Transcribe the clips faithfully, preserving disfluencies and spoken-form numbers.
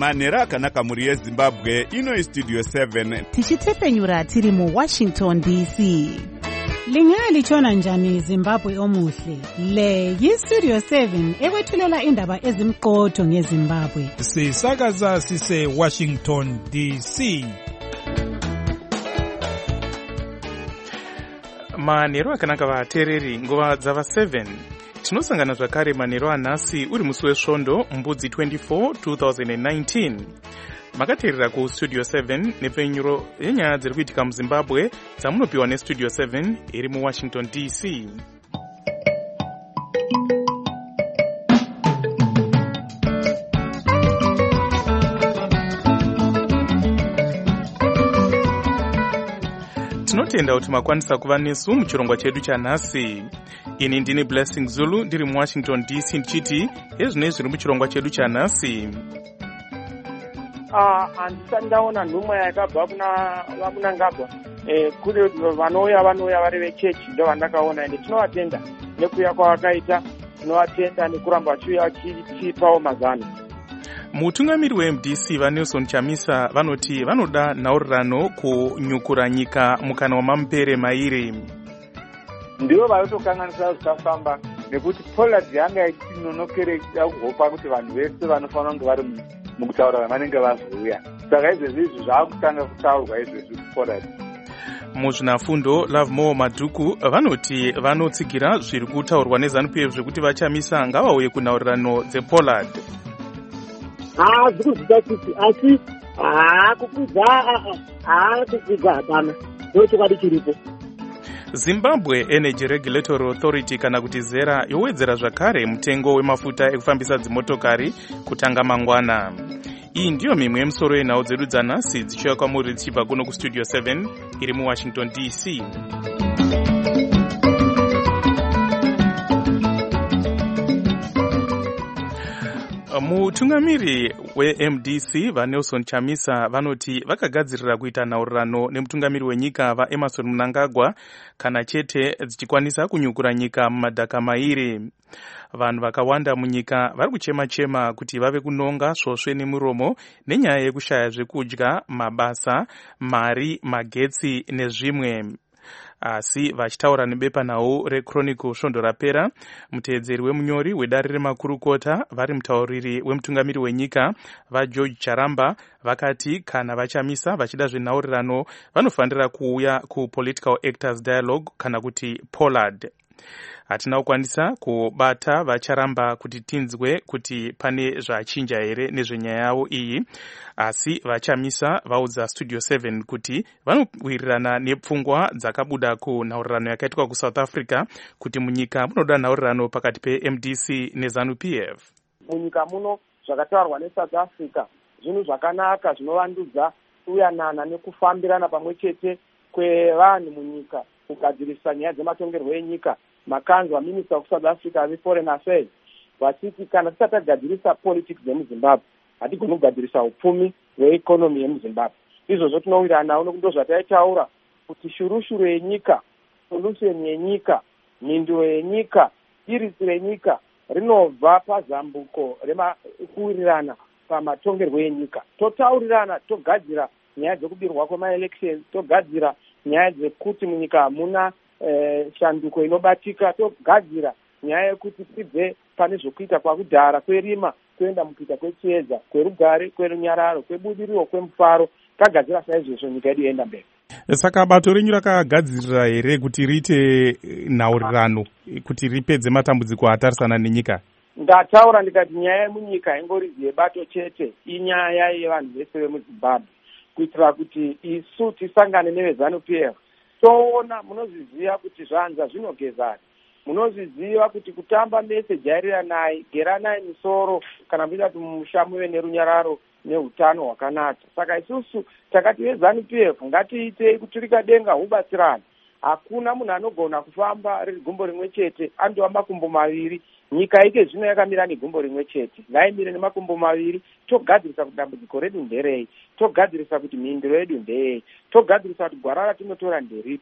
manhero akanaka muri yezimbabwe. Ino istudio seven tichitsesenyura tiri muWashington D C. Lingalitshona njani Zimbabwe omuhle? Le yistudio seven ekwethulela indaba ezimqotho ngeZimbabwe. Sisakaza sise Washington D C. Manhero akanaka vateereri, nguva dzava seven. Tinosangana zvakare manhero anhasi uri musi wesvondo mbudzi twenty-four twenty nineteen. Makateerera ku Studio seven nepfenyuro yenyaya dziri kuitika muZimbabwe dzamunopiwa neStudio seven iri muWashington D C. Tinotenda kuti makwanisa kuva nesu muchirongwa chedu chanhasi. Ini ndini Blessing Zulu ndiri muWashington D C ndichiti ezvinei zviri muchirongwa chedu chanhasi. Ah, handisati ndaona nhumwa yakabva kuna vamunangagwa. Eh, kuri vanouya vanouya vari vechechi ndo vandakaona, ende tinovatenda nekuuya kwavakaita, tinovatenda nekuramba vachiuya vachitipawo mazano. Mutungamiri weM D C vaNelson Chamisa vanoti vanoda nhaurirano kunyukura nyika mukana wamamupere mairi. Ndivo vanotokanganisa zvikafamba nekuti Pollard yanga ichinonokeredza kuhopa kuti vanhu vese vanofanira kunge vari mukutaura vanenge vazouya. Saka izvezvi izvi zvakutanga kutaurwa izvezvi kuPollard. Muzvinafundo Lovemore Madhuku vanoti vanotsigira zviri kutaurwa neZANU-P F zvekuti vachamisa ngavauye kunhaurirano dzePollard. Ah, zvikuzvita kuti asi ah kukudza ah kukudza hapana. Ndochokwadi chiripo. Zimbabwe Energy Regulatory Authority kana kuti ZERA yowedzera zvakare mutengo wemafuta ekufambisa dzimotokari kutanga mangwana. Iyi ndiyo mimwe yemusoro yenhau dzedu dzanhasi dzichiuya kwamuri dzichibva kuno kuStudio seven iri muWashington D C. Mutungamiri weM D C vaNelson Chamisa vanoti vakagadzirira kuita nhaurirano nemutungamiri wenyika vaEmmerson Mnangagwa kana chete dzichikwanisa kunyukura nyika mumadhaka mairi. Vanhu vakawanda munyika vari kuchema-chema kuti vave kunonga svosve nemuromo nenyaya yekushaya zvekudya, mabasa, mari, magetsi nezvimwe. Asi vachitaura nebepanhau reChronicle svondo rapera, muteedzeri wemunyori wedare remakurukota vari mutauriri wemutungamiri wenyika vaGeorge Charamba vakati kana vachamisa vachida zvenhaurirano vanofanira kuuya kuPolitical Actors Dialogue kana kuti Pollard. Hatina kukwanisa kubata vacharamba kuti tinzwe kuti pane zvachinja here nezvenyaya yavo iyi, asi vachamisa vaudza Studio seven kuti vanowirirana nepfungwa dzakabuda kunhaurirano yakaitwa kuSouth Africa kuti munyika munoda nhaurirano pakati peM D C neZANU-P F. Munyika muno zvakataurwa neSouth Africa zvinhu zvakanaka zvinovandudzwa uyanana nekufambirana pamwe chete kwevanhu munyika kugadzirisa nyaya dzematongerwo enyika. Makanzwa Minister of South Africa veForeign Affairs vachiti kana tisati tagadzirisa politics yemuZimbabwe hatigoni kugadzirisa upfumi hweekonomi yemuZimbabwe. Izvozvo tinowirirana nawo nekuti zvataitaura kuti shurushuru yenyika, solution yenyika, mhinduro yenyika, irisi renyika rinobva pazambuko rekuwirirana pamatongerwo enyika. Totaurirana, togadzira nyaya dzekubirwa kwemaelections, togadzira nyaya dzekuti munyika hamuna Eh, shanduko inobatika, togadzira nyaya yekuti tibve pane zvokuita kwakudhara kwerima kuenda mukuita kwechiedza, kwerugare, kwerunyararo, kwebudiriro, kwemufaro. Tagadzira saizvozvo nyika yedu yoenda mberi. Saka bato renyu rakagadzirira here kuti riite nhaurirano kuti ripedze matambudziko atarisana nenyika? Ndataura ndikati nyaya yemunyika ingorizi yebato chete, inyaya yevanhu vese vemuZimbabwe, kuitira kuti isu tisangane neveZANU-P F. Toona munozviziva kuti zvanza zvinogezana, munozviziva kuti kutamba mese jairanai, geranai misoro kana muida kuti musha muve nerunyararo neutano hwakanaka. Saka isusu takati veZANU-P F ngatiitei kuturika denga hubatsirana. Hakuna munhu anogona kufamba riri gumbo rimwe chete andova makumbo maviri. Nyika ike zvino yakamira negumbo rimwe chete, ngaimire nemakumbo maviri. Togadzirisa kuti dambudziko redu nderei, togadzirisa kuti mhinduro yedu ndeyei, togadzirisa kuti gwara ratinotora nderipi,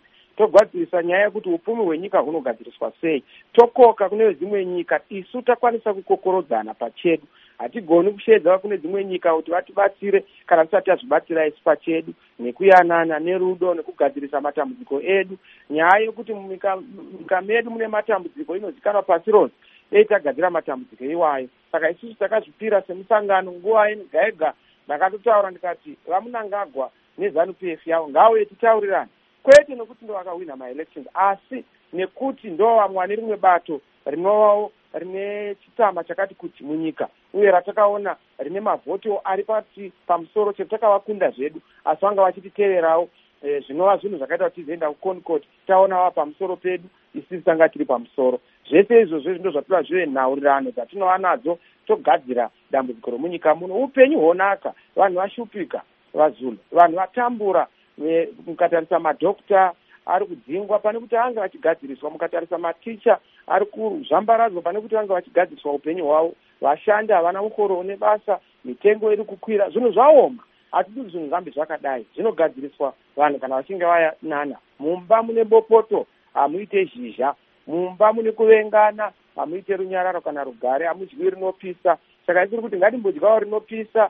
togadzirisa nyaya yekuti upfumi hwenyika hunogadziriswa sei. Tokoka kune dzimwe nyika, isu takwanisa kukokorodzana pachedu. Hatigoni kushedza kune dzimwe nyika kuti vatibatsire kana tisati tazvibatsira isu pachedu, nekuyanana nerudo nekugadzirisa matambudziko edu. Nyaya yekuti munyika medu mune matambudziko inozikanwa pasi rose, dei tagadzira matambudziko iwayo. Saka isusu takazvipira semusangano nguva yega yega, ndakatotaura ndikati vaMunangagwa neZANU-P F yavo ngauye titaurirane, kwete nekuti ndo vakawina maelections, asi nekuti ndo vamwe vane rimwe bato rinovawo rine chitama chakati kuti munyika, uye ratakaona rine mavhoto ari pati pamusoro chetakavakunda zvedu, asi vanga vachititeverawo e, zvinova zvinhu zvakaita kuti tizoenda kuConcord taona vava pamusoro pedu, isisi tanga tiri pamusoro. Zvese izvozvo ndo zvatova zvive nhaurirano dzatinova nadzo togadzira dambudziko romunyika muno. Upenyu honaka, vanhu vashupika, vaZulu, vanhu vatambura, e, mukatarisa madhokta ari kudzingwa pane kuti anga vachigadziriswa, mukatarisa maticha ari kuzvambaradzwa pane kuti vanga vachigadziriswa upenyu hwavo, vashandi havana mukoro une basa, mitengo iri kukwira, zvinhu zvaoma. Hatidi zvinhu zvirambe zvakadai, zvinogadziriswa vanhu kana vachinge vayanana. Mumba mune bopoto hamuite zhizha, mumba mune kuvengana hamuite runyararo kana rugare, hamudyi rinopisa. Saka tiri kuti ngatimbodyawo rinopisa,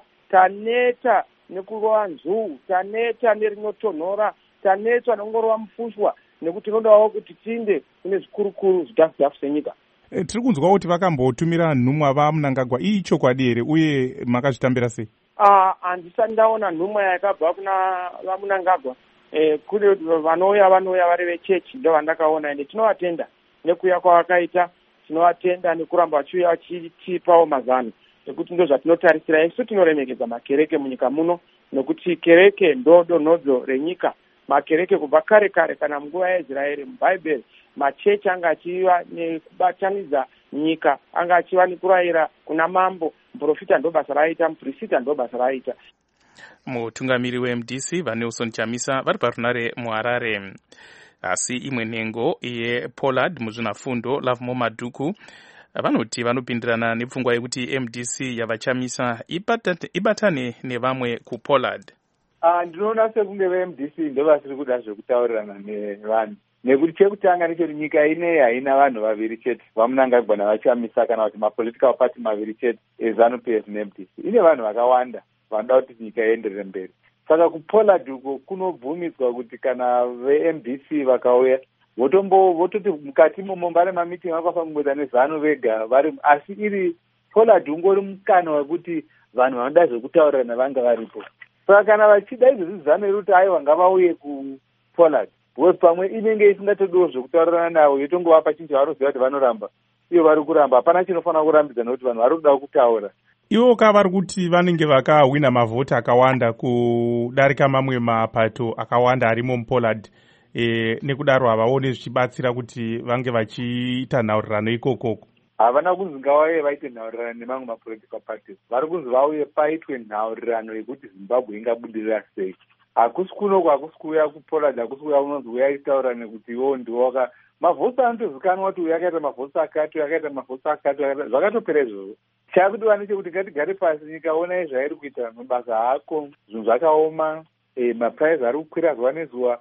taneta nekurova nzuu, taneta nerinotonhora, tanetwa nekungorova mufushwa, nekuti tinodawo kuti tinde kune zvikurukuru zvidhafu dhafu senyika. E, tiri kunzwa kuti vakambotumira nhumwa vaMunangagwa, ii chokwadi here uye makazvitambira sei? Ah, handisati ndaona nhumwa yakabva kuna vaMunangagwa. Eh, kune vanouya vanouya vari vechechi ndo vandakaona, ende tinovatenda nekuuya kwavakaita, tinovatenda nekuramba vachiuya vachitipawo mazano, nekuti ndo zvatinotarisira. Isu tinoremekedza makereke munyika muno, nekuti kereke ndo donhodzo renyika. Makereke kubva kare kare kana munguva yaIsraeri mubhaibheri, machechi anga achiva nekubatanidza nyika, anga achiva nekurayira kuna mambo. Muprofita ndo basa raaita, muprofita ndo basa raaita. Mutungamiri weM D C vaNelson Chamisa vari parunare muHarare. Asi imwe nhengo yePollard muzvinafundo Lovemore Madhuku vanoti vanopindirana nepfungwa yekuti M D C yavaChamisa ibatane nevamwe kuPollard. Ah, ndinoona sekunge veM D C ndo vasiri kuda zvekutaurirana nevanhu, nekuti chekutanga nechoti nyika ineyi haina vanhu vaviri chete, vaMunangagwa navaChamisa, kana kuti mapolitical party maviri chete eZANU-P F neM D C. Ine vanhu vakawanda vanoda kuti nyika ienderere mberi. Saka kuPollard uko kunobvumidzwa kuti kana veM D C vakauya votombo vototi mukati momo vari mamitingi vakafanira neZANU vega vari, asi iri Pollard ungori mukana wekuti vanhu vanoda zvekutaurirana vanga varipo. Saka kana vachida izvozvi ZANU iri kuti aiwa ngavauye kuPollard, because pamwe inenge isingatodiwo zvekutaurirana navo, yotongovapa chinhu chavanoziva kuti vanoramba, iyo vari kuramba, hapana chinofanira kurambidza nekuti vanhu vari kuda kutaura. Ivo ka vari kuti vanenge vakahwina mavhoti akawanda kudarika mamwe mapato akawanda arimo muPollard, e, nekudaro havaone zvichibatsira kuti vange vachiita nhaurirano ikokoko. Havana kunzi ngavauye vaite nhaurirano nemamwe mapolitical parties, vari kunzi vauye paitwe nhaurirano yekuti Zimbabwe ingabudirira sei. Hakusi kunoko, hakusi kuuya kuPollard, hakusi kuuya unonzi uya itaurane kuti iwo ndiwoka mavhotsi anotozikanwa kuti uyu akaita mavhotsi akati, uyu akaita mavhotsi akati, zvakatopera izvozvo. Chakudiwa nechekuti ngatigare pasi, nyika onai zvairi kuita, mabasa haako, zvinhu zvakaoma, e, mapuraizi ari kukwira zuva nezuva,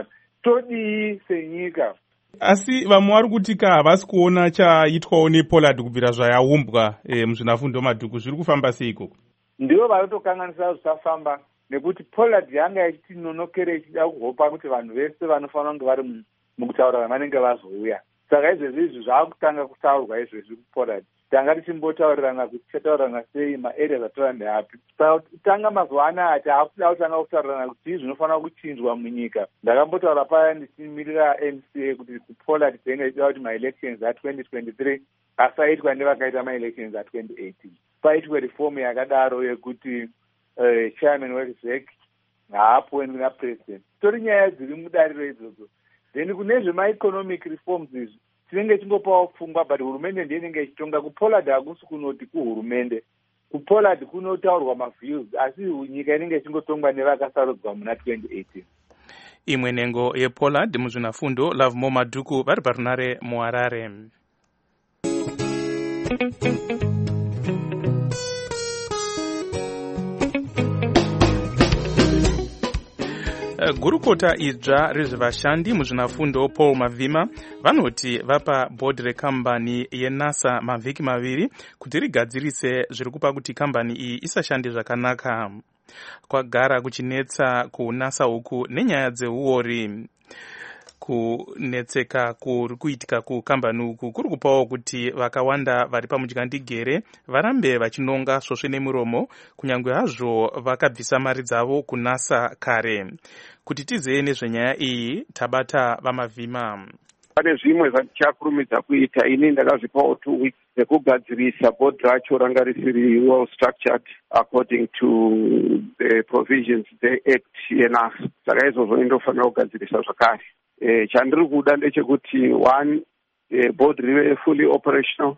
todii senyika. Asi vamwe vari kuti ka havasi kuona chaitwawo nePollard kubvira zvayaumbwa e, muzvinafundo Madhuku, zviri kufamba sei ikoko? Ndivo vanotokanganisa zvisafamba, nekuti Pollard yanga yachiti nonokere ichida kuhopa kuti vanhu vese vanofanira kunge vari mukutaura vanenge vazouya. Saka izvezvi izvi zvakutanga kutaurwa izvezvi kuPollard. Tanga tichimbotaurirana kuti tichataurirana sei, maareas atora ndeapi. Saka tanga mazuva anaya taakuda kutanga kutaurirana kuti izvi zvinofanira kuchinjwa munyika. Ndakambotaura paya ndichimirira M C A kuti kuPollard tinenge tichida kuti maelections a twenty twenty-three asaitwa nevakaita maelections a twenty eighteen. Paitwe reform yakadaro yekuti uh, chairman weExec haapuwe napresident. Tori nyaya dziri mudariro idzodzo. Then kune zvemaeconomic reforms izvi tinenge tingopawo pfungwa, but hurumende ndiyo inenge ichitonga. kuPollard hakusi kunoti kuhurumende, kuPollard kunotaurwa maviews, asi nyika inenge ichingotongwa nevakasarudzwa muna twenty eighteen. Imwe nhengo yePollard muzvinafundo Lovemore Madhuku vari parunare muHarare. gurukota idzva rezvevashandi muzvinafundo Paul Mavhima vanoti vapa bhodhi rekambani yeNASA mavhiki maviri kuti rigadzirise zviri kupa kuti kambani iyi isashande zvakanaka. Kwagara kuchinetsa kuNASA uku nenyaya dzeuori. Kunetseka kuri kuitika kukambani uku kuri kupawo kuti vakawanda vari pamudyandegere varambe vachinonga svosve nemuromo kunyange hazvo vakabvisa mari dzavo kuNASA kare. Kuti tizeye nezvenyaya iyi tabata vaMavhima. Pane zvimwe zvatichakurumidza kuita. Ini ndakazvipawo two weeks dzekugadzirisa bhodhi racho ranga risiri well structured according to the provisions dzeAct yeNASA. Saka izvozvo indofanira kugadzirisa zvakare. Eh, chandiri kuda ndechekuti one, eh, board rive fully operational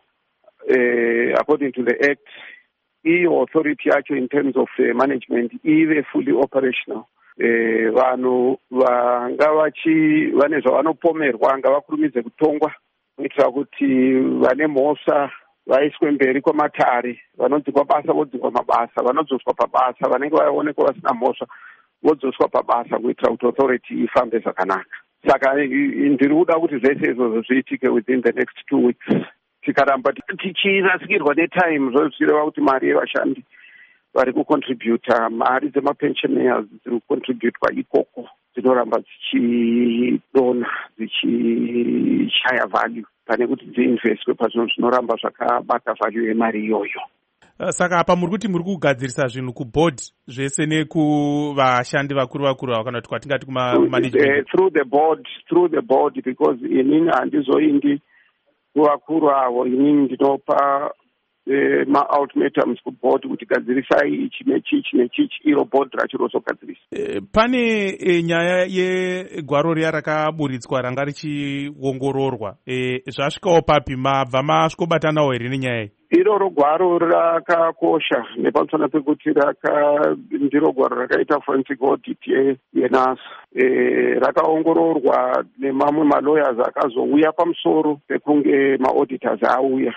eh, according to the Act. Iyo authority yacho in terms of uh, management ive fully operational. Eh, vanhu vanga vachi vane zvavanopomerwa ngavakurumidze kutongwa kuitira kuti vane mhosva vaiswe mberi kwamatare, vanodzikwa basa vodzikwa mabasa, vanodzoswa pabasa vanenge vaonekwa vasina mhosva vodzoswa pabasa kuitira kuti authority ifambe zvakanaka. Saka ndiri kuda kuti zvese izvozvo zviitike within the next two weeks. Tikaramba tichirasikirwa netime zvoreva kuti mari yevashandi vari kucontributa, mari dzemapensioners dziri kucontributwa ikoko dzinoramba dzichidona dzichishaya value pane kuti dziinvestwe pazvinhu zvinoramba zvakabata value yemari iyoyo. Saka apa muri kuti muri kugadzirisa zvinhu kubhodhi zvese nekuvashandi vakuru vakuru ava kana kuti kwatingati kumanagement? Uh, through the board, through the board because inini handizoindi kuvakuru avo, inini ndinopa uh, ma-ultimatums kuboard kuti gadzirisai ichi nechichi nechichi, iro board racho rozogadzirisa. Uh, pane uh, nyaya yegwaro riya rakaburitswa ranga richiongororwa. Uh, zvasvikawo papi, mabva masvikobatanawo here nenyaya iyi? Iroro gwaro rakakosha nepamusana pekuti raka ndiro gwaro rakaita forensic audit yeNASA. E, rakaongororwa nemamwe malawyers akazouya pamusoro pekunge maauditors auya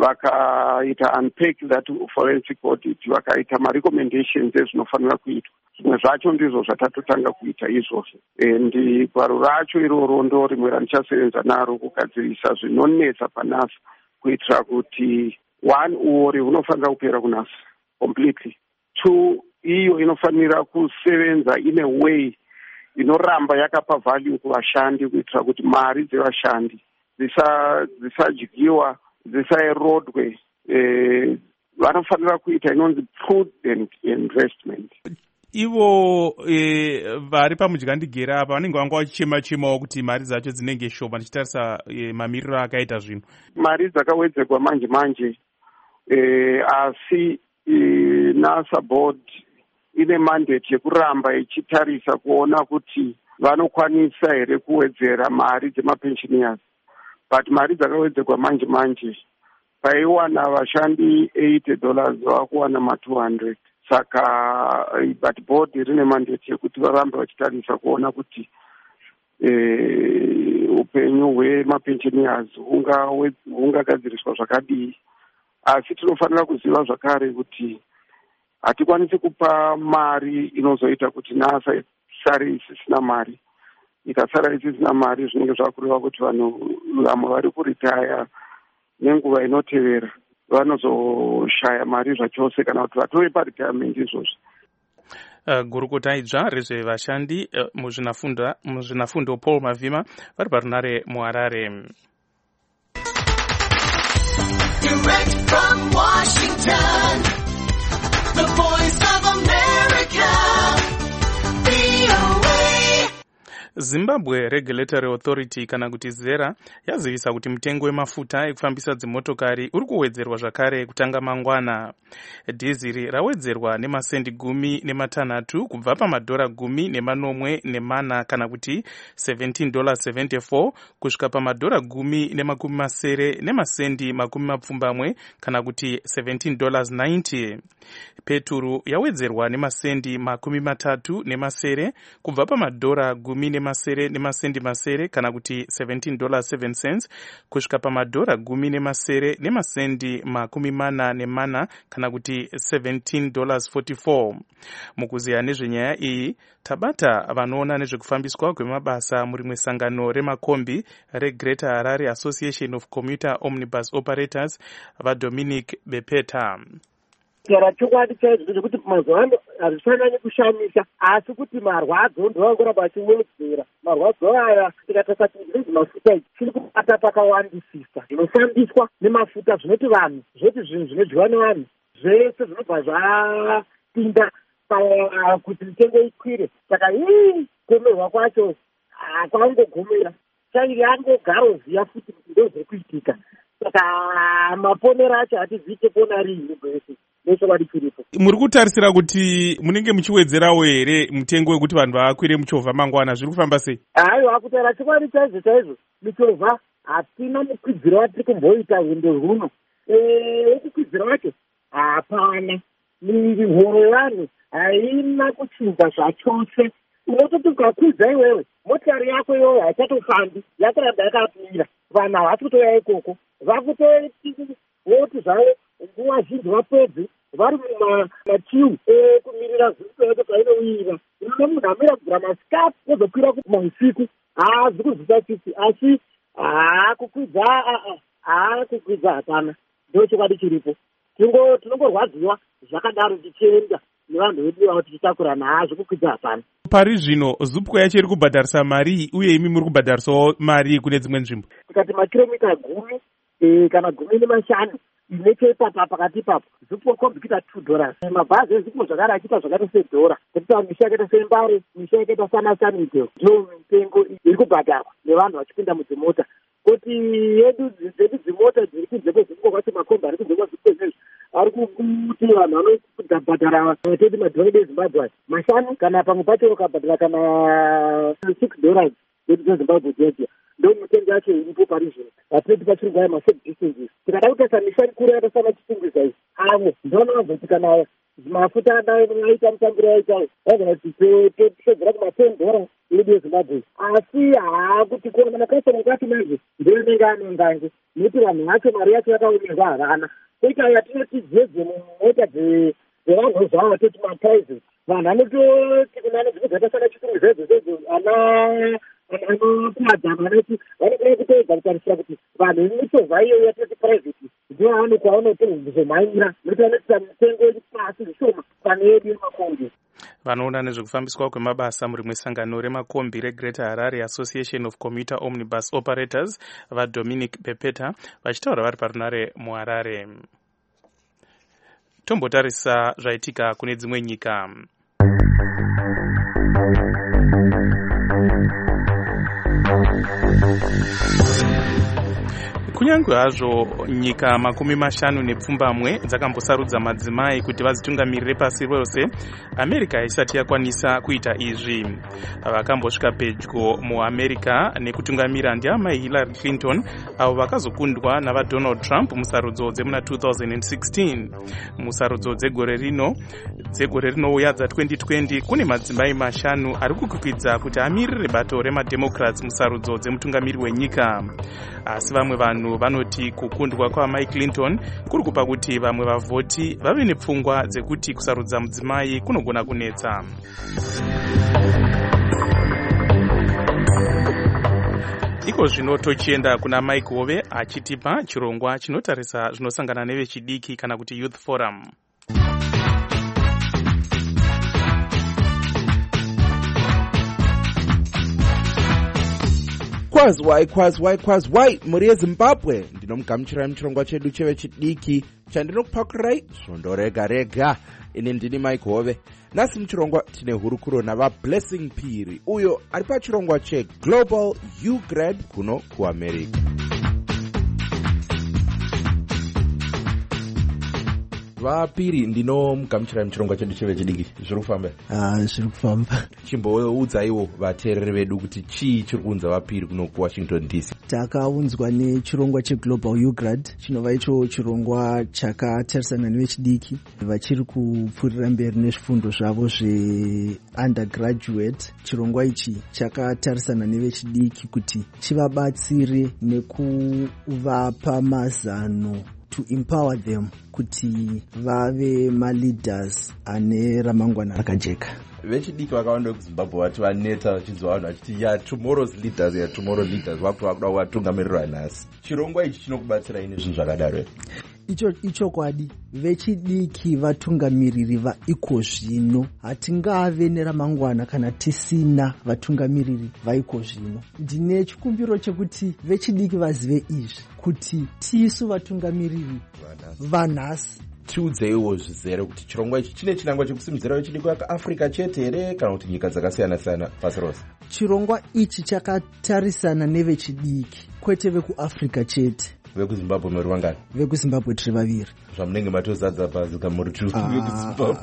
vakaita unpack that forensic audit, vakaita marecommendations ezvinofanira kuitwa. Zvimwe zvacho ndizvo zvatatotanga kuita izvozvo. And gwaro racho iroro ndo rimwe randichasevenza naro kugadzirisa zvinonetsa paNASA kuitira kuti one, uori hunofanira kupera kuNASA completely. Two, iyo inofanira kusevenza in a way inoramba yakapa value kuvashandi kuitira kuti mari dzevashandi dzisadyiwa, dzisaerodwe. Eh, vanofanira kuita inonzi prudent investment. Ivo e, vari pamudyandegere apa vanenge vanga vachichema-chemawo kuti mari dzacho dzinenge shoma tichitarisa e, mamiriro akaita zvinhu. Mari dzakawedzerwa manje manje. Eh, asi e, NASA board ine mandate yekuramba ichitarisa kuona kuti vanokwanisa here kuwedzera mari dzemapensioners. But mari dzakawedzerwa manje manje paiwana vashandi eighty dollars vakuwana ma two hundred. Saka but board rine mandate yekuti varambe vachitarisa kuona kuti eh, upenyu hwemapensioners hungagadziriswa zvakadii. Asi tinofanira kuziva zvakare kuti hatikwanisi kupa mari inozoita kuti NASA isare isisina mari. Ikasara isisina mari zvinenge zvakureva kuti vanhu vamwe vari kuritaya nenguva inotevera vanozoshaya mari zvachose kana kuti vatove paretirement izvozvo. Uh, gurukota idzva rezvevashandi uh, muzvinafundo muzvinafundo Paul Mavhima vari parunare muHarare. Direct from Washington, the voice of America, V O A. Zimbabwe Regulatory Authority kana kuti ZERA yazivisa kuti mutengo wemafuta ekufambisa dzimotokari uri kuwedzerwa zvakare kutanga mangwana. Dhiziri rawedzerwa nemasendi gumi nematanhatu kubva pamadhora gumi nemanomwe nemana kana kuti seventeen dollars seventy-four kusvika pamadhora gumi nemakumi masere nemasendi makumi mapfumbamwe kana kuti seventeen dollars ninety. Peturu yawedzerwa nemasendi makumi matatu nemasere kubva pamadhora gumi nemasere nemasendi masere kana kuti seventeen dollars seven cents kusvika pamadhora gumi nemasere nemasendi makumi mana nemana kana kuti seventeen dollars forty-four. Mukuziya nezvenyaya iyi tabata vanoona nezvekufambiswa kwemabasa murimwe sangano remakombi reGreater Harare Association of Commuter Omnibus Operators vaDominic Bepeta. Kera chokwadi chaizvo zvekuti mazuva ano hazvifanani kushamisa, asi kuti marwadzo ndovangoramba achiwedzera. Marwadzo aya tikatarisa kuti mafuta chiri kubata pakawandisisa zvinofambiswa nemafuta, zvinoti vanhu zvoti zvinhu zvinodyiwa nevanhu zvese zvinobva zvapinda kuti mitengo ikwire. Saka ii kugomerwa kwacho kwangogomera change yangogaroziya futi kuti ndozviri kuitika. Saka maponero acho hatizvite pona rini kwese. Muri kutarisira kuti munenge muchiwedzerawo here mutengo wekuti vanhu vakwire muchovha mangwana, zviri kufamba sei? Aiwa, kutaura chikwadi chaizvo chaizvo michovha hatina mukwidziro watiri kumboita hundo huno. Wekukwidzira wacho hapana, mihoro yevanhu haina kuchinja zvachose. Unototi ukakwidza iwewe motikari yako iyoyo haichatofambi, yatoramba yakapira. Vanhu havasi kutoya ikoko, vakutoti zvavo nguva zhinji vapedzi vari mumachiu ekumirira zvipo yacho painowira. Ino munhu amira kugura masikati ozokwira kumausiku haazi kuzvita chisi, asi haakukwidza haakukwidza hapana. Ndo chokwadi chiripo. Tinongorwadziwa zvakadaro tichienda nevanhu vedu vavo tichitakurana, haazvi kukwidza hapana. Pari zvino zupco yacho iri kubhadharisa mari uye imi muri kubhadharisawo mari kune dzimwe nzvimbo? Tikati makiromita gumi kana gumi nemashanu inechepapa pakati ipapo zupco kombikita two dollars. Mabhazi ezupco zvakare achiita zvakaita sedhora, kuti misha yakaita sembare, misha yakaita sana Sunnyvale ndiyo mitengo iri kubhadharwa nevanhu vachipinda mudzimota. Kuti yedu dzedu dzimota dziri kunze kwezupco kwacho makombi ari kunze kwezupco zvezvi ari kuti vanhu vanobhadhara toti madhongi eZimbabwe mashanu kana pamwe pacho ukabhadhara kana six dollars yedu dzeZimbabwe dzedzi. Ndo mitengo yacho iripo pari zvino. Hatinoti pachiri kuva masafe distances. Tikada kutarisa misha mikuru yakasana chitungwiza izvi avo ndona vazoti kana mafuta aita mutambiro yaitayo vagona kuti toshedzera kuma-ten dollars yedu yeZimbabwe. Asi haakuti kuona makasitoma kwacho manje ndoinenge anongange nekuti vanhu vacho mari yacho yakaomerwa havana. Koita yatinoti dzedze mumota dzevanhu zvavo toti maprivate, vanhu vanototi kuna anozviko zvakasana chitungwiza idzo zvedzo ana anokuwadzana vanoti vanokona kutoedza kutarisira kuti vanhu vemichovha iyo yatoti private ndio vanokwa vanotozomhanyira nekuti vanoita mitengo iri pasi zvishoma pane yedu yemakombi. Vanoona nezvekufambiswa kwemabasa murimwe sangano remakombi reGreater Harare Association of Commuter Omnibus Operators vaDominic Bepeta vachitaura vari parunare muHarare. Tombotarisa zvaitika kune dzimwe nyika. Kunyange hazvo nyika makumi mashanu nepfumbamwe dzakambosarudza madzimai kuti vazitungamirire pasi rose, America haisati yakwanisa kuita izvi. Vakambosvika pedyo muAmerica nekutungamira ndiamai Hillary Clinton avo vakazokundwa navaDonald Trump musarudzo dzemuna two thousand sixteen. Musarudzo dzegore rino dzegore rinouya dza twenty twenty kune madzimai mashanu ari kukwikwidzwa kuti amirire bato remademocrats musarudzo dzemutungamiri wenyika. Asi vamwe vanhu vanoti kukundwa kwaMai Clinton kuri kupa kuti vamwe vavhoti vave nepfungwa dzekuti kusarudza mudzimai kunogona kunetsa. Iko zvino tochienda kuna Mike Hove achitipa chirongwa chinotarisa zvinosangana nevechidiki kana kuti Youth Forum. Kwazwai kwazwai kwazwai muri yeZimbabwe, ndinomugamuchirai muchirongwa chedu chevechidiki chandinokupakurai svondo rega rega. Ini ndini Mike Hove. Nasi muchirongwa tine hurukuro navaBlessing Phiri uyo ari pachirongwa cheGlobal U-Grad kuno kuAmerica. Vaphiri, ndinomugamuchirai muchirongwa chedu chevechidiki. Zviri kufamba? Ah, zviri kufamba. Chimboudzaiwo vateereri vedu kuti chii chiri kunza vaphiri kuno kuWashington D C. takaunzwa nechirongwa cheglobal ugrad chinova icho chirongwa chakatarisana nevechidiki vachiri kupfuurira mberi nezvifundo zvavo zveundergraduate. Chirongwa ichi chakatarisana nevechidiki kuti chivabatsire nekuvapa mazano to empower them kuti vave maleaders ane ramangwana rakajeka. Vechidiki vakawanda kuZimbabwe vati vaneta vachizwa vanhu vachiti ya tomorrow's leaders ya tomorrow leaders vakuti vakuda kuvatungamirira nhasi. Chirongwa ichi chinokubatsira ine zvinhu zvakadaro here? Icho ichokwadi, vechidiki vatungamiriri vaiko zvino. Hatingave neramangwana kana tisina vatungamiriri vaiko zvino. Ndine chikumbiro chekuti vechidiki vazive izvi kuti tisu vatungamiriri vanhasi. Tiudzeiwo zvizere kuti chirongwa ichi chine chinangwa chekusimudzira vechidiki vakaafrica chete here kana kuti nyika dzakasiyana siyana pasi rose? Chirongwa ichi chakatarisana nevechidiki kwete vekuafrica chete. VekuZimbabwe muri vangani? VekuZimbabwe tiri vaviri. Zvamunenge matozadza pazika muri tu VekuZimbabwe.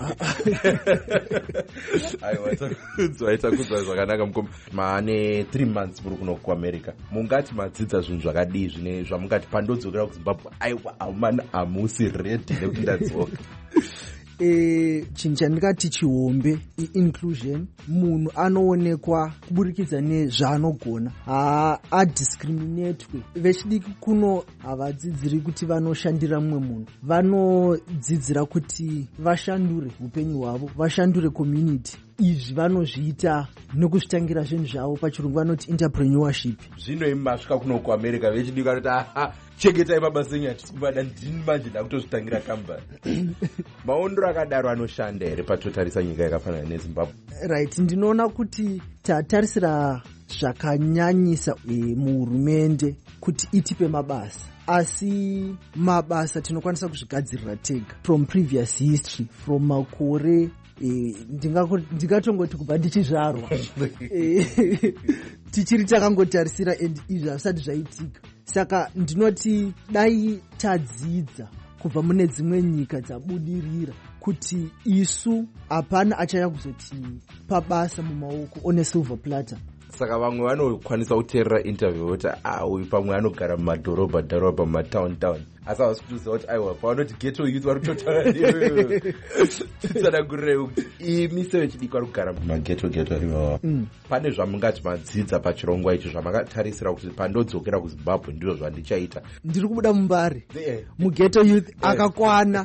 Aiwa takudzwa takudzwa zvakanaka mukombe. Maane three months muri kuno kuAmerica. Mungati madzidza zvinhu zvakadii zvine zvamungati pandodzokera kuZimbabwe aiwa amana amusi ready nekuti ndadzoka. E, chinhu chandingati chihombe inclusion, munhu anoonekwa kuburikidza nezvaanogona, hadiscriminatwe. Vechidiki kuno havadzidziri kuti vanoshandira mumwe munhu, vanodzidzira kuti vashandure upenyu hwavo, vashandure community. Izvi vanozviita nokuzvitangira zvinhu zvavo, pachirungu vanoti entrepreneurship. Zvino imi masvika kuno kuAmerica vechidiki vanoti aha chegetai mabasa enyu atisikumbada ndini manje ndakutozvitangira kambani. Maondero akadaro anoshanda here patotarisa nyika yakafanana neZimbabwe? Right, ndinoona kuti tatarisira zvakanyanyisa e, muhurumende kuti itipe mabasa, asi mabasa tinokwanisa kuzvigadzirira tega from previous history, from makore E, ndingatongoti kubva ndichizvarwa e, tichiri takangotarisira and izvi hazvisati zvaitika. Saka ndinoti dai tadzidza kubva mune dzimwe nyika dzabudirira kuti isu hapana achaya kuzoti pabasa mumaoko one silver platter. Saka vamwe vanokwanisa kuteerera interview voti ah uyu pamwe anogara mumadhorobha dhorobha mumatown town, asi havasi kutoziva kuti aiwa pavanoti ghetto youth vari kutotaura newe titsanangurirai kuti imi sevechidiki vari kugara mumaghetto ghetto ivava. Pane zvamungati madzidza pachirongwa ichi zvamangatarisira kuti pandodzokera kuZimbabwe ndizvo zvandichaita? Ndiri kubuda mumbare mughetto youth akakwana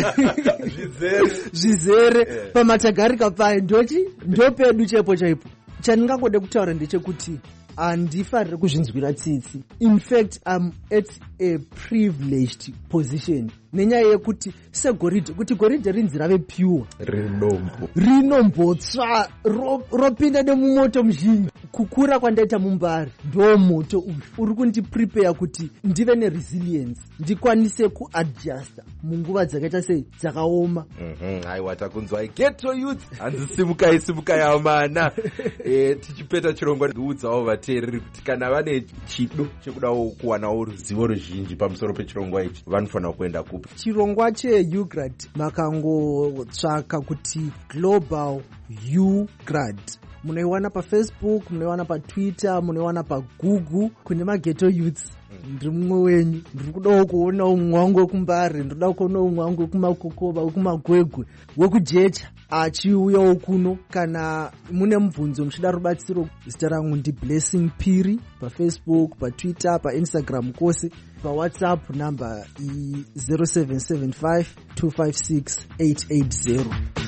zvizere pamatagarika paye ndochi ndopedu chepo chaipo. Chandingangode kutaura ndechekuti handifariri kuzvinzwira tsitsi. In fact, I'm at a privileged position nenyaya yekuti segoridhe, kuti goridhe rinzi rave pure rinombo rinombotsva ropinda nemumoto muzhinji. Kukura kwandaita mumbari ndo moto uyu uri kundiprepare kuti ndive neresilience, ndikwanise kuadjusta munguva dzakaita sei dzakaoma. Aiwa takunzwai ghetto youth, hanzi simukai simukai amana. e, tichipeta chirongwa ndiudzawo vateereri kuti kana vane chido chekudawo kuwanawo ruzivo ruzhinji pamusoro pechirongwa ichi vanofanira kuenda kupi? Chirongwa cheugrad makangotsvaka kuti global ugrad, munoiwana paFacebook, munoiwana paTwitter, munoiwana pagoogle. Kune maghetto youths ndiri mumwe wenyu. Ndiri kudawo kuona umwe wangu wekumbare, ndoda kuona umwe wangu wekumakokova, wekumagwegwe, wekujecha achiuyawo kuno. Kana mune mubvunzo muchida rubatsiro, zita rangu ndi Blessing Piri paFacebook, paTwitter, paInstagram kwose. PaWhatsApp number i zero seven seven five two five six eight eight zero.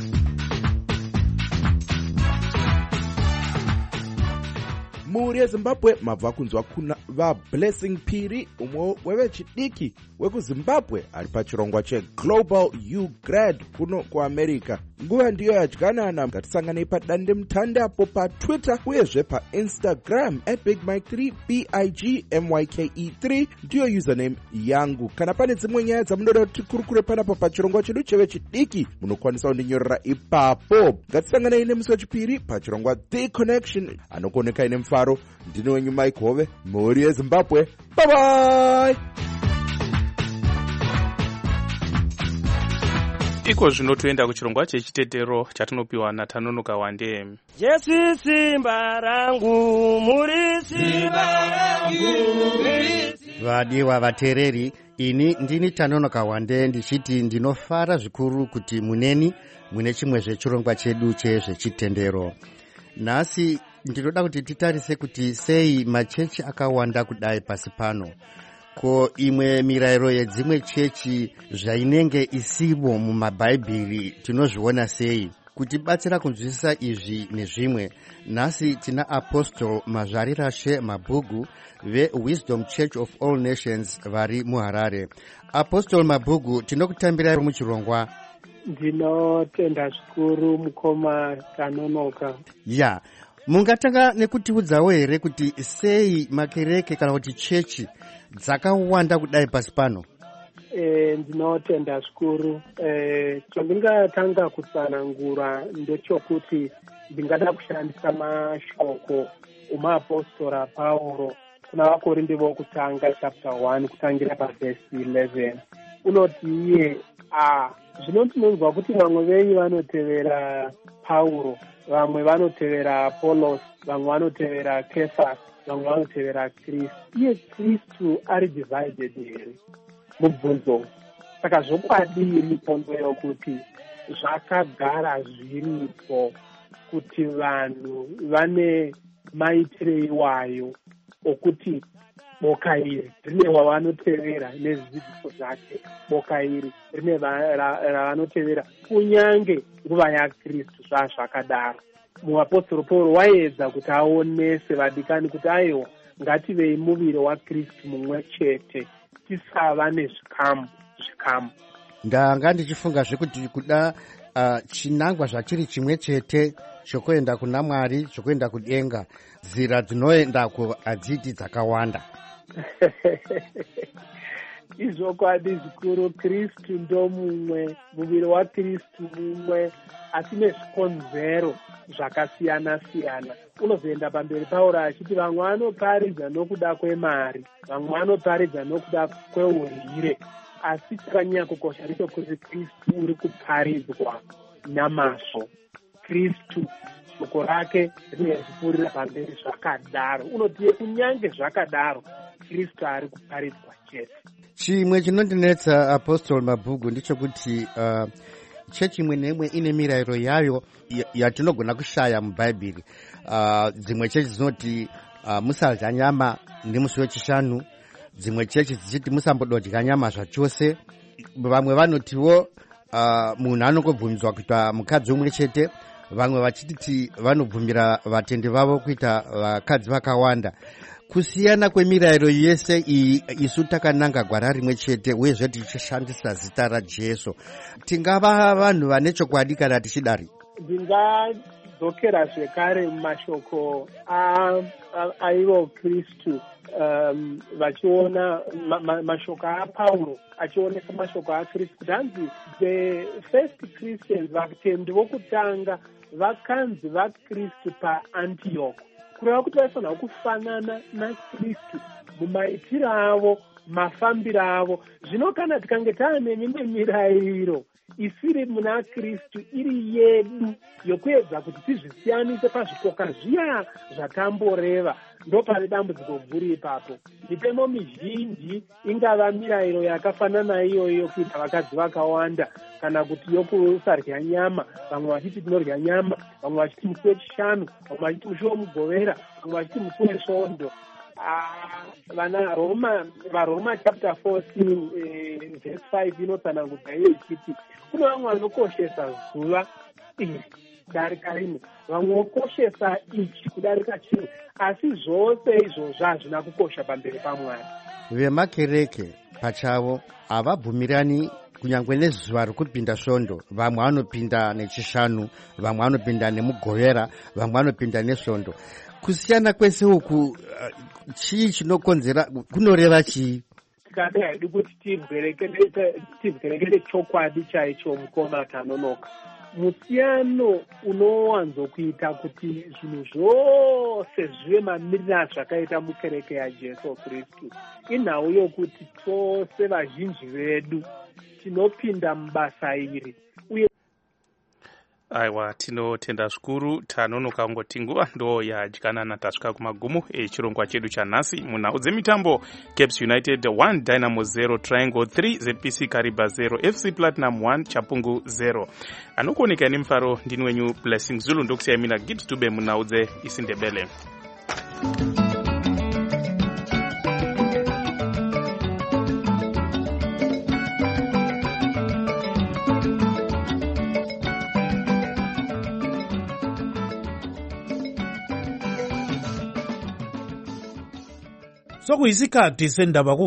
Muri yeZimbabwe mabva kunzwa kuna vaBlessing Piri, umwe wevechidiki wekuZimbabwe ari pachirongwa cheglobal ugrad kuno kuAmerica. Nguva ndiyo yadyanana, ngatisanganei padande mutande apo paTwitter uyezve paInstagram at big mike three b i g m y k e three ndiyo username yangu. Kana pane dzimwe nyaya dzamunoda kuti tikurukure panapo pachirongwa chedu chevechidiki munokwanisa kundinyorera ipapo. Ngatisanganei nemusi wechipiri pachirongwa The Connection. Anokuoneka ine mufaro, ndine wenyu Mike Hove, mhuri yeZimbabwe. Bye bye. iko zvino toenda kuchirongwa chechitetero chatinopiwa naTanonoka Wande. Jesu simba rangu, muri simba rangu, vadiwa vatereri, ini ndini Tanonoka Wande ndichiti ndinofara zvikuru kuti muneni mune chimwe zvechirongwa chedu chezvechitendero. Nhasi ndinoda kuti titarise kuti sei machechi akawanda kudai pasi pano. Ko imwe mirayiro yedzimwe chechi zvainenge isibo mumabhaibheri tinozviona sei? Kutibatsira kunzwisisa izvi nezvimwe, nhasi tina Apostle Mazvarirashe Mabhugu veWisdom Church of All Nations vari muHarare. Apostle Mabhugu, tinokutambira muchirongwa. Ndinotenda zvikuru mukoma Tanonoka. Ya, mungatanga nekutiudzawo here kuti sei makereke kana kuti chechi dzakawanda kudai pasi pano? E, ndinotenda zvikuru. E, chandingatanga kutsanangura ndechokuti ndingada kushandisa mashoko umaApostora Pauro kuna Vakorinde vokutanga chapter one kutangira pavhesi eleven. Unoti iye a zvinonzwa kuti vamwe venyu vanotevera Pauro, vamwe vanotevera Apollos, vamwe vanotevera Kefas, vamwe vanotevera Kristu. Iye Kristu ari divided here mubvunzo. Saka zvokwadi pondo yokuti zvakagara zviripo kuti vanhu vane maitire iwayo okuti boka iri rine wavanotevera nezidziso zvake, boka iri rine ravanotevera kunyange nguva yaKristu zvazvakadaro. Muapostoro Pauro waedza kuti aonese vadikani kuti aiwa ngativei muviri waKristu mumwe chete, tisava nezvikamu zvikamu. Ndanga ndichifunga zvekuti kuda uh, chinangwa zvachiri chimwe chete chokuenda kuna Mwari, chokuenda kudenga, nzira dzinoendako hadziti dzakawanda. Izvokwadi zvikuru. Kristu ndo mumwe, muviri waKristu mumwe, asi nezvikonzero zvakasiyana siyana. Unozoenda pamberi Pauro achiti vamwe vanoparidza nokuda kwemari, vamwe vanoparidza nokuda kweurire, asi chakanyanya kukosha ndechekuti Kristu uri kuparidzwa namazvo. Kristu shoko rake rinezvipfuurira pamberi zvakadaro. Unotiye kunyange zvakadaro Kristu ari kuparidzwa chete. Chimwe chinondinetsa Apostle Mabhugu ndichokuti uh, chechi imwe neimwe ine mirayiro yayo yatinogona kushaya mubhaibheri. Uh, dzimwe chechi dzinoti uh, musadya nyama nemusi wechishanu, dzimwe chechi dzichiti musambodya nyama zvachose. Vamwe vanotiwo uh, munhu anongobvumidzwa kuita mukadzi umwe chete, vamwe vachiti vanobvumira vatendi vavo kuita vakadzi vakawanda. Kusiyana kwemirayiro yese iyi isu takananga gwara rimwe chete uyezve tichishandisa zita raJesu, tingava vanhu vane chokwadi kana tichidari? Ndingadzokera zvekare mumashoko aivo Kristu um, vachiona ma, ma, mashoko aPauro achionesa mashoko aKristu kuti hanzi the first Christians, vatendi vokutanga vakanzi vaKristu paAntioch, kureva kuti vaifanira kufanana naKristu mumaitiro avo, mafambiro avo. Zvino kana tikange taane mimwe mirayiro isiri muna Kristu iri yedu yokuedza kuti tizvisiyanise pazvipoka zviya zvatamboreva, ndo pane dambudziko guru ipapo. Mitemo mizhinji ingava mirayiro yakafanana iyoyo kuita vakadzi vakawanda, kana kuti yokusarya nyama, vamwe vachiti tinorya nyama, vamwe vachiti musi wechishanu, vamwe vachiti musi womugovera, vamwe vachiti musi wesvondo. Vana Roma, vaRoma chapter fourteen eh, verse five inotsanangudza iyo ichiti kune vamwe vanokoshesa zuva iri kudarika rimwe, vamwe vokoshesa ichi kudarika chimwe, asi zvose izvozvo hazvina kukosha pamberi paMwari. Vemakereke pachavo havabvumirani kunyangwe nezuva rokupinda svondo. Vamwe vanopinda nechishanu, vamwe vanopinda nemugovera, vamwe vanopinda nesvondo. Kusiyana kwese uku uh, chii chinokonzera, kunoreva chii? Tikada hedu kuti tibwerekere chokwadi chaicho mukoma Tanonoka. Musiyano unowanzokuita kuti zvinhu zvose zvive mamirira zvakaita mukereke yaJesu Kristu inhau yokuti tose vazhinji vedu tinopinda mubasa iri uye aiwa tinotenda zvikuru tanonoka ngoti nguva ndo yadyanana tasvika kumagumo echirongwa chedu chanhasi munhau dzemitambo. Caps United one Dynamo zero Triangle three Z P C Kariba zero F C Platinum one Chapungu zero. Anokuoneka nemufaro ndini wenyu Blessing Zulu ndokusiyai mina Git Dube munhau dzeIsindebele. Sokuyisikhathi sendaba